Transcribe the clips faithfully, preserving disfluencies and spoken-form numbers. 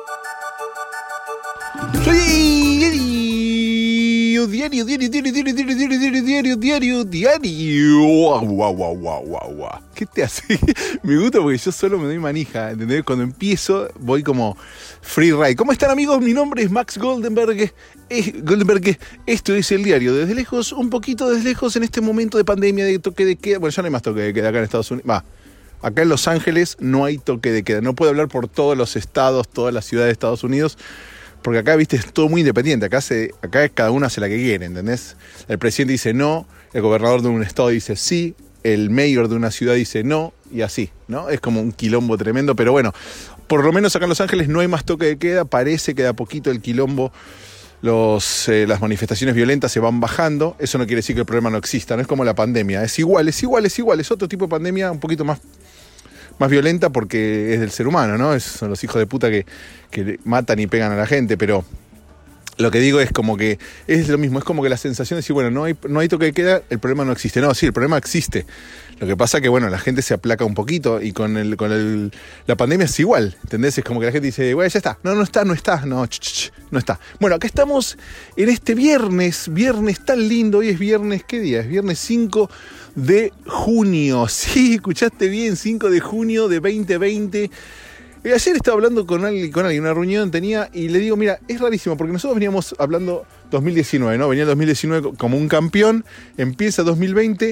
Diario, diario, diario, diario, diario, diario, diario, diario, diario, diario. Guau, guau, guau, guau, guau, guau. ¿Qué te hace? Me gusta porque yo solo me doy manija, ¿entendés? Cuando empiezo voy como free ride. ¿Cómo están, amigos? Mi nombre es Max Goldenberg. Eh, Goldenberg. Esto es el diario. Desde lejos, un poquito desde lejos en este momento de pandemia, de toque de queda. Bueno, ya no hay más toque de queda acá en Estados Unidos. Va. Acá en Los Ángeles no hay toque de queda. No puedo hablar por todos los estados, todas las ciudades de Estados Unidos, porque acá, viste, es todo muy independiente. Acá, se, acá cada uno hace la que quiere, ¿entendés? El presidente dice no, el gobernador de un estado dice sí, el mayor de una ciudad dice no, y así, ¿no? Es como un quilombo tremendo, pero bueno, por lo menos acá en Los Ángeles no hay más toque de queda. Parece que de a poquito el quilombo, los, eh, las manifestaciones violentas se van bajando. Eso no quiere decir que el problema no exista, no es como la pandemia. Es igual, es igual, es igual, es otro tipo de pandemia, un poquito más... más violenta porque es del ser humano, ¿no? Es, son los hijos de puta que, que matan y pegan a la gente, pero lo que digo es como que es lo mismo, es como que la sensación de decir, bueno, no hay, no hay toque de queda, el problema no existe. No, sí, el problema existe. Lo que pasa es que, bueno, la gente se aplaca un poquito y con el con el, la pandemia es igual, ¿entendés? Es como que la gente dice, bueno, ya está. No, no está, no está, no, ch, ch, ch, no está. Bueno, acá estamos en este viernes, viernes tan lindo. Hoy es viernes, ¿qué día? Es viernes cinco de junio. Sí, escuchaste bien, cinco de junio de veinte veinte. Eh, ayer estaba hablando con alguien, con alguien, una reunión tenía, y le digo, mira, es rarísimo, porque nosotros veníamos hablando dos mil diecinueve, ¿no? Venía el dos mil diecinueve como un campeón, empieza dos mil veinte,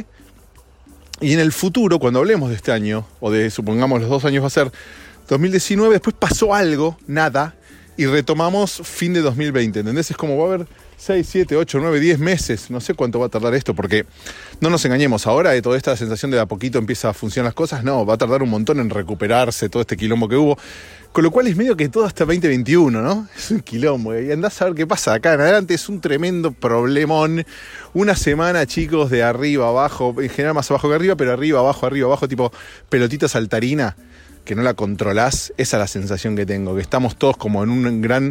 y en el futuro, cuando hablemos de este año, o de, supongamos, los dos años va a ser dos mil diecinueve, después pasó algo, nada, y retomamos fin de dos mil veinte, ¿entendés? Es como va a haber seis, siete, ocho, nueve, diez meses, no sé cuánto va a tardar esto, porque no nos engañemos, ahora de toda esta sensación de a poquito empieza a funcionar las cosas, no, va a tardar un montón en recuperarse todo este quilombo que hubo, con lo cual es medio que todo hasta veinte veintiuno, ¿no? Es un quilombo, y andás a ver qué pasa acá en adelante, es un tremendo problemón, una semana, chicos, de arriba abajo, en general más abajo que arriba, pero arriba, abajo, arriba, abajo, tipo pelotita saltarina, que no la controlás. Esa es la sensación que tengo, que estamos todos como en un gran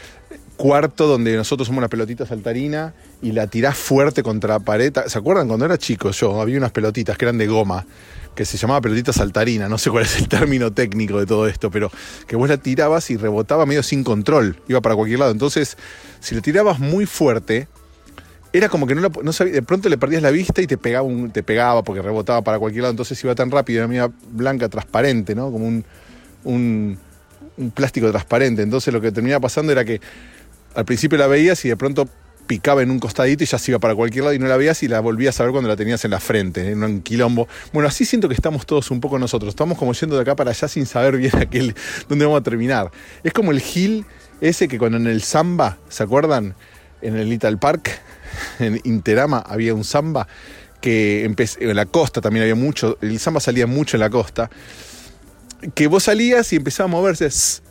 cuarto donde nosotros somos una pelotita saltarina y la tirás fuerte contra la pared. ¿Se acuerdan cuando era chico yo? Había unas pelotitas que eran de goma, que se llamaba pelotita saltarina, no sé cuál es el término técnico de todo esto, pero que vos la tirabas y rebotaba medio sin control, iba para cualquier lado. Entonces, si la tirabas muy fuerte, era como que no, la, no sabía, de pronto le perdías la vista y te pegaba, un, te pegaba porque rebotaba para cualquier lado, entonces iba tan rápido, era media blanca, transparente, ¿no? Como un, un, un plástico transparente. Entonces lo que terminaba pasando era que al principio la veías y de pronto picaba en un costadito y ya se iba para cualquier lado y no la veías y la volvías a ver cuando la tenías en la frente, en un quilombo. Bueno, así siento que estamos todos un poco nosotros. Estamos como yendo de acá para allá sin saber bien aquel dónde vamos a terminar. Es como el Gil ese que cuando en el Samba, ¿se acuerdan? En el Little Park, en Interama, había un Samba que empecé, en la costa también había mucho, el Samba salía mucho en la costa, que vos salías y empezaba a moverse,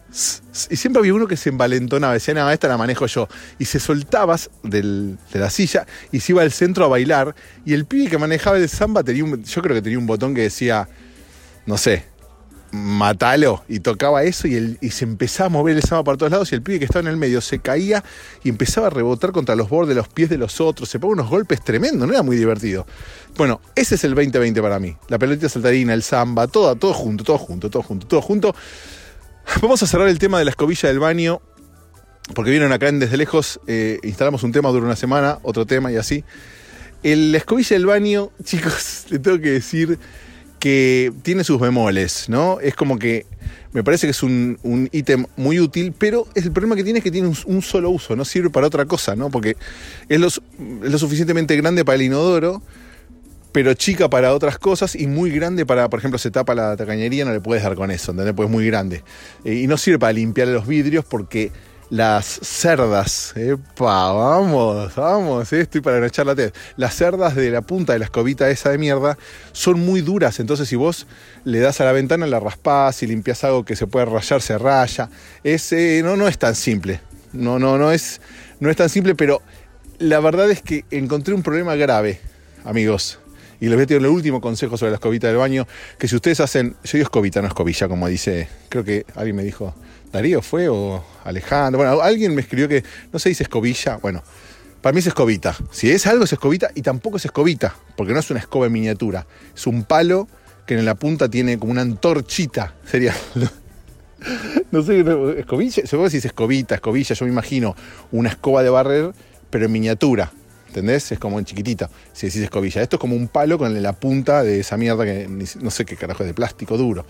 y siempre había uno que se envalentonaba, decía, nada, esta la manejo yo, y se soltabas del, de la silla y se iba al centro a bailar, y el pibe que manejaba el Samba tenía un, yo creo que tenía un botón que decía, no sé, matalo, y tocaba eso y, el, y se empezaba a mover el Samba para todos lados y el pibe que estaba en el medio se caía y empezaba a rebotar contra los bordes de los pies de los otros, se pegaba unos golpes tremendos, no era muy divertido. Bueno, ese es el veinte veinte para mí, la pelotita saltarina, el Samba, todo, todo junto, todo junto, todo junto, todo junto. Vamos a cerrar el tema de la escobilla del baño, porque vieron acá en Desde Lejos, eh, instalamos un tema, dura una semana, otro tema y así. El, la escobilla del baño, chicos, le tengo que decir que tiene sus bemoles, ¿no? Es como que me parece que es un, un ítem muy útil, pero el problema que tiene es que tiene un, un solo uso, no sirve para otra cosa, ¿no? Porque es lo, es lo suficientemente grande para el inodoro, pero chica para otras cosas y muy grande para, por ejemplo, se tapa la tacañería, no le puedes dar con eso, ¿entendés? Pues es muy grande. Eh, y no sirve para limpiar los vidrios porque las cerdas, epa, vamos, vamos, eh, estoy para no echar la tele. Las cerdas de la punta de la escobita esa de mierda son muy duras, entonces si vos le das a la ventana, la raspás y limpias algo que se puede rayar, se raya. Es, eh, no, no es tan simple, no, no, no es, no es tan simple, pero la verdad es que encontré un problema grave, amigos. Y les voy a tirar el último consejo sobre la escobita del baño, que si ustedes hacen, yo digo escobita, no escobilla, como dice, creo que alguien me dijo, Darío fue o Alejandro, bueno, alguien me escribió que no se dice escobilla, bueno, para mí es escobita, si es algo es escobita y tampoco es escobita, porque no es una escoba en miniatura, es un palo que en la punta tiene como una antorchita, sería No sé, escobilla, supongo que si es escobita, escobilla, yo me imagino una escoba de barrer, pero en miniatura, ¿entendés? Es como en chiquitita, si decís escobilla. Esto es como un palo con la punta de esa mierda que no sé qué carajo es, de plástico duro.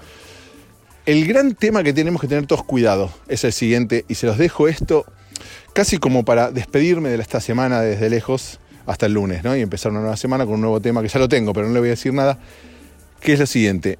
El gran tema que tenemos que tener todos cuidado es el siguiente, y se los dejo esto casi como para despedirme de esta semana desde lejos hasta el lunes, ¿no? Y empezar una nueva semana con un nuevo tema que ya lo tengo, pero no le voy a decir nada, que es lo siguiente.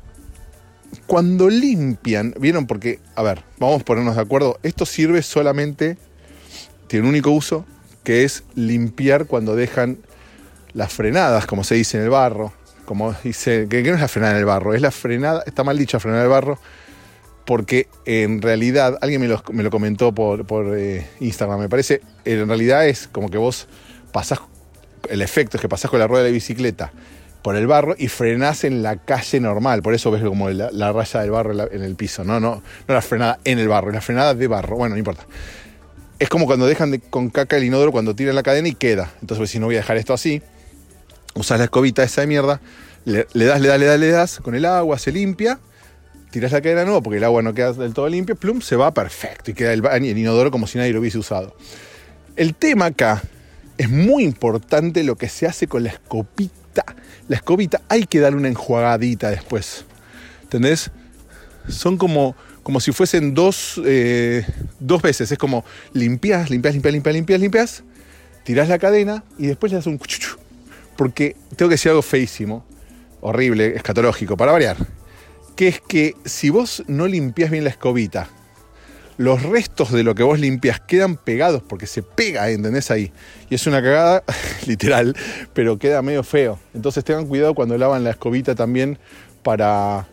Cuando limpian, ¿vieron? Porque, a ver, vamos a ponernos de acuerdo, esto sirve solamente, tiene un único uso, que es limpiar cuando dejan las frenadas, como se dice en el barro, como dice, que, que no es la frenada en el barro, es la frenada, está mal dicho frenar en el barro, porque en realidad, alguien me lo, me lo comentó por, por eh, Instagram, me parece, en realidad es como que vos pasás, el efecto es que pasás con la rueda de la bicicleta por el barro y frenás en la calle normal, por eso ves como la, la raya del barro en, la, en el piso, no, no, no la frenada en el barro, la frenada de barro, bueno, no importa. Es como cuando dejan de, con caca el inodoro cuando tiran la cadena y queda, entonces pues, si no voy a dejar esto así, usás la escobita esa de mierda, le, le das, le das, le das, le das, con el agua se limpia, tirás la cadena nueva porque el agua no queda del todo limpia, plum, se va perfecto y queda el, el inodoro como si nadie lo hubiese usado. El tema acá es muy importante lo que se hace con la escopita. La escobita hay que darle una enjuagadita después, ¿entendés? Son como, como si fuesen dos, eh, dos veces, es como limpias, limpias, limpias, limpias, limpias, limpias, tirás la cadena y después le das un cuchuchu, porque tengo que decir algo feísimo, horrible, escatológico, para variar, que es que si vos no limpias bien la escobita, los restos de lo que vos limpias quedan pegados porque se pega, ¿entendés? Ahí. Y es una cagada, literal, pero queda medio feo. Entonces tengan cuidado cuando lavan la escobita también para,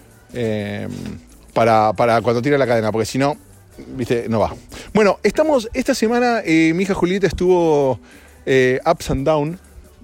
eh, para, para cuando tira la cadena, porque si no, viste, no va. Bueno, estamos, esta semana eh, mi hija Julieta estuvo eh, ups and down.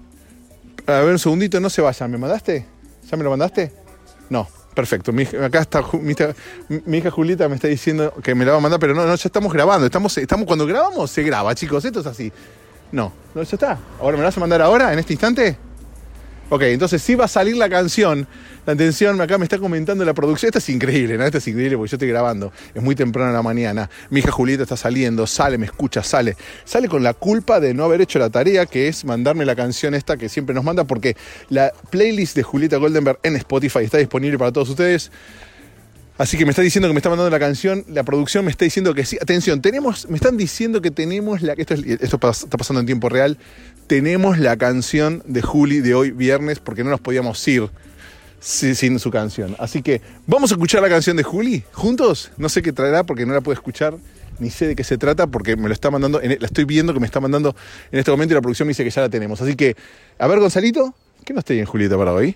A ver, un segundito, no se vayan. ¿Me mandaste? ¿Ya me lo mandaste? No. Perfecto, mi, acá está mi, mi hija Julieta me está diciendo que me la va a mandar, pero no, no, ya estamos grabando, estamos, estamos cuando grabamos se graba, chicos, esto es así. No, no, ya está. ¿Ahora me la vas a mandar ahora, en este instante? Ok, entonces sí va a salir la canción. La atención, acá me está comentando la producción. Esta es increíble, ¿no? Esta es increíble porque yo estoy grabando. Es muy temprano en la mañana. Mi hija Julieta está saliendo, sale, me escucha, sale. Sale con la culpa de no haber hecho la tarea, que es mandarme la canción esta que siempre nos manda, porque la playlist de Julieta Goldenberg en Spotify está disponible para todos ustedes. Así que me está diciendo que me está mandando la canción, la producción me está diciendo que sí. Atención, tenemos, me están diciendo que tenemos la, esto, es, esto está pasando en tiempo real, tenemos la canción de Juli de hoy viernes, porque no nos podíamos ir sin, sin su canción. Así que vamos a escuchar la canción de Juli juntos. No sé qué traerá porque no la puedo escuchar, ni sé de qué se trata porque me lo está mandando, en, la estoy viendo que me está mandando en este momento y la producción me dice que ya la tenemos. Así que, a ver, Gonzalito, ¿qué nos trae en Julieta para hoy?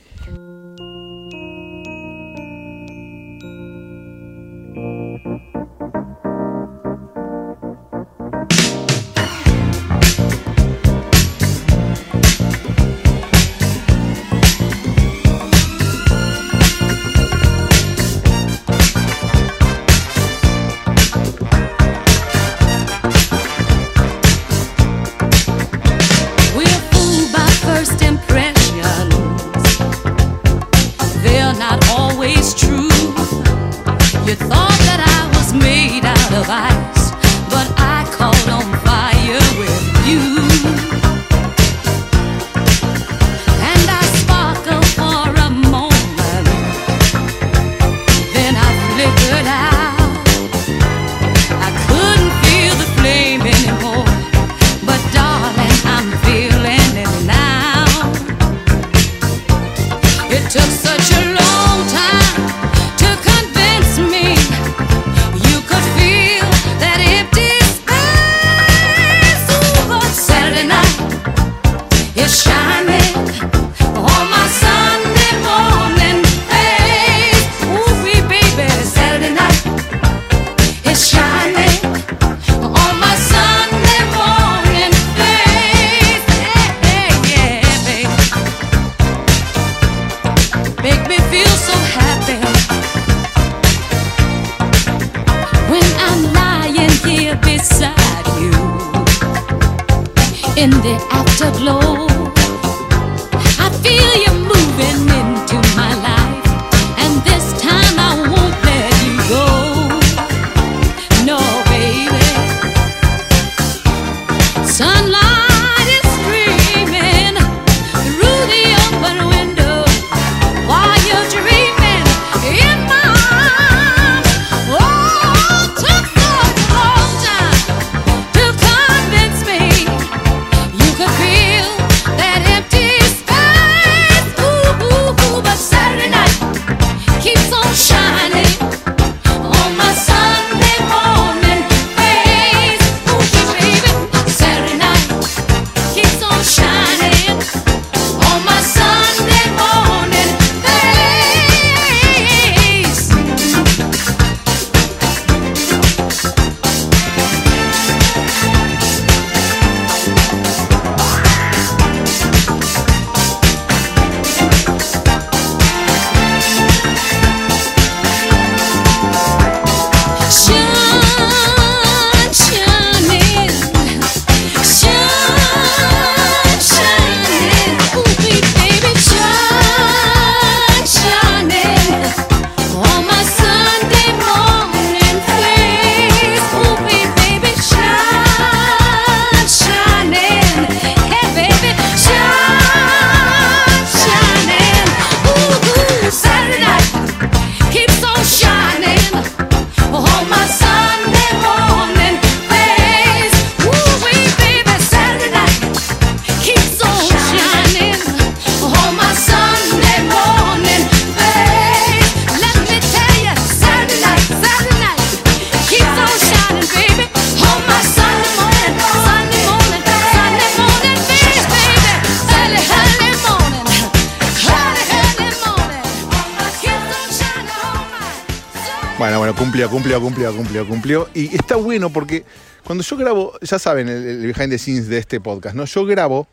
In the afterglow, I feel you moving into my life, and this time I won't let you go. Bueno, cumplió, cumplió, cumplió, cumplió, cumplió. Y está bueno porque cuando yo grabo, ya saben, el, el behind the scenes de este podcast, ¿no? Yo grabo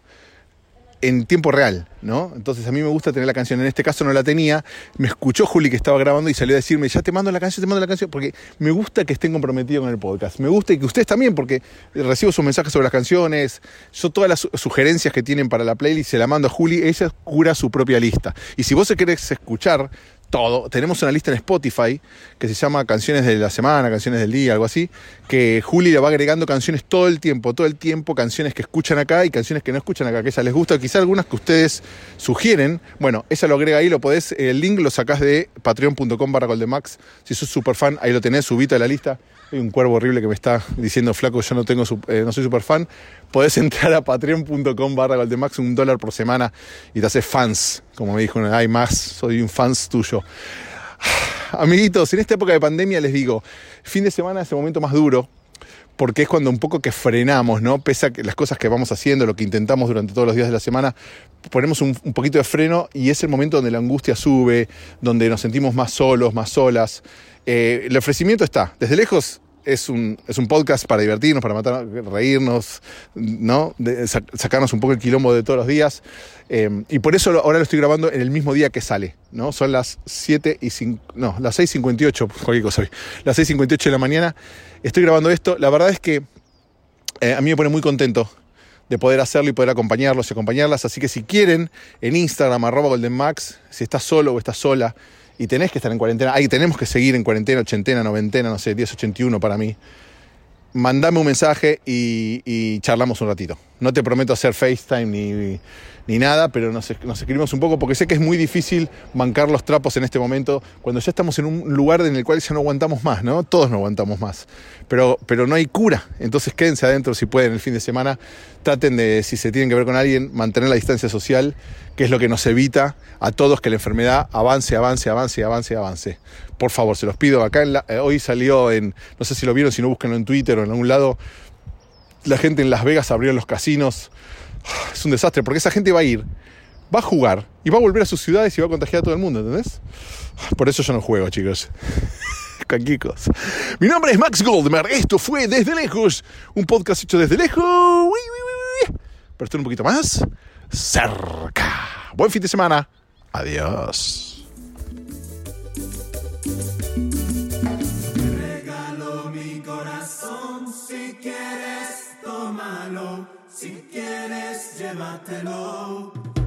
en tiempo real, ¿no? Entonces a mí me gusta tener la canción. En este caso no la tenía. Me escuchó Juli que estaba grabando y salió a decirme, ya te mando la canción, te mando la canción, porque me gusta que estén comprometidos con el podcast. Me gusta y que ustedes también, porque recibo sus mensajes sobre las canciones. Yo todas las sugerencias que tienen para la playlist se la mando a Juli. Ella cura su propia lista. Y si vos querés escuchar todo, tenemos una lista en Spotify que se llama Canciones de la Semana, Canciones del Día, algo así, que Juli le va agregando canciones todo el tiempo, todo el tiempo, canciones que escuchan acá y canciones que no escuchan acá, que a ella les gusta, quizá algunas que ustedes sugieren. Bueno, ella lo agrega ahí, lo podés, el link lo sacás de patreon.com barra goldemax. Si sos super fan, ahí lo tenés, subite a la lista. Hay un cuervo horrible que me está diciendo, flaco, yo no tengo eh, no soy super fan. Podés entrar a patreon.com barra goldemax, un dólar por semana, y te haces fans. Como me dijo, hay más, soy un fans tuyo. Amiguitos, en esta época de pandemia les digo, fin de semana es el momento más duro, porque es cuando un poco que frenamos, ¿no? Pese a que las cosas que vamos haciendo, lo que intentamos durante todos los días de la semana, ponemos un, un poquito de freno y es el momento donde la angustia sube, donde nos sentimos más solos, más solas. Eh, el ofrecimiento está, desde lejos. Es un, es un podcast para divertirnos, para matar, reírnos, ¿no? De, sacarnos un poco el quilombo de todos los días. Eh, y por eso lo, ahora lo estoy grabando en el mismo día que sale, ¿no? Son las siete y cinco, no, las seis cincuenta y ocho, cualquier cosa hoy. Las seis cincuenta y ocho de la mañana. Estoy grabando esto. La verdad es que eh, a mí me pone muy contento de poder hacerlo y poder acompañarlos y acompañarlas. Así que si quieren, en Instagram, arroba goldenmax, si estás solo o estás sola, y tenés que estar en cuarentena, ahí tenemos que seguir en cuarentena, ochentena, noventena, no sé, diez ochenta y uno para mí. Mandame un mensaje y, y charlamos un ratito. No te prometo hacer FaceTime ni, ni nada, pero nos, nos escribimos un poco porque sé que es muy difícil bancar los trapos en este momento cuando ya estamos en un lugar en el cual ya no aguantamos más, ¿no? Todos no aguantamos más. Pero, pero no hay cura. Entonces quédense adentro si pueden el fin de semana. Traten de, si se tienen que ver con alguien, mantener la distancia social, que es lo que nos evita a todos que la enfermedad avance, avance, avance, avance, avance. Por favor, se los pido. Acá en la, eh, hoy salió en, no sé si lo vieron, si no, búsquenlo en Twitter o en algún lado. La gente en Las Vegas abrió los casinos. Es un desastre, porque esa gente va a ir, va a jugar y va a volver a sus ciudades y va a contagiar a todo el mundo, ¿entendés? Por eso yo no juego, chicos. Caquicos. Mi nombre es Max Goldmer. Esto fue Desde Lejos, un podcast hecho desde lejos. Uy, uy, uy. Pero estoy un poquito más cerca. Buen fin de semana. Adiós. Si quieres, tómalo. Si quieres, llévatelo.